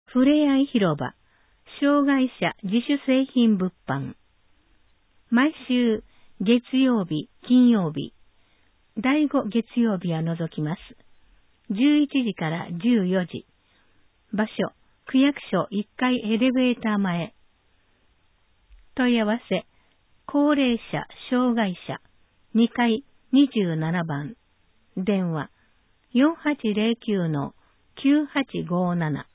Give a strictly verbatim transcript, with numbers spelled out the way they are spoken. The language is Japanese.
ふれあい広場、障害者自主製品物販。毎週月曜日、金曜日、だいご月曜日は除きます。じゅういちじからじゅうよじ。場所、区役所いっかいエレベーター前。問い合わせ、高齢者、障害者、にかいにじゅうななばん。電話、よんはちゼロきゅうのきゅうはちごーなな。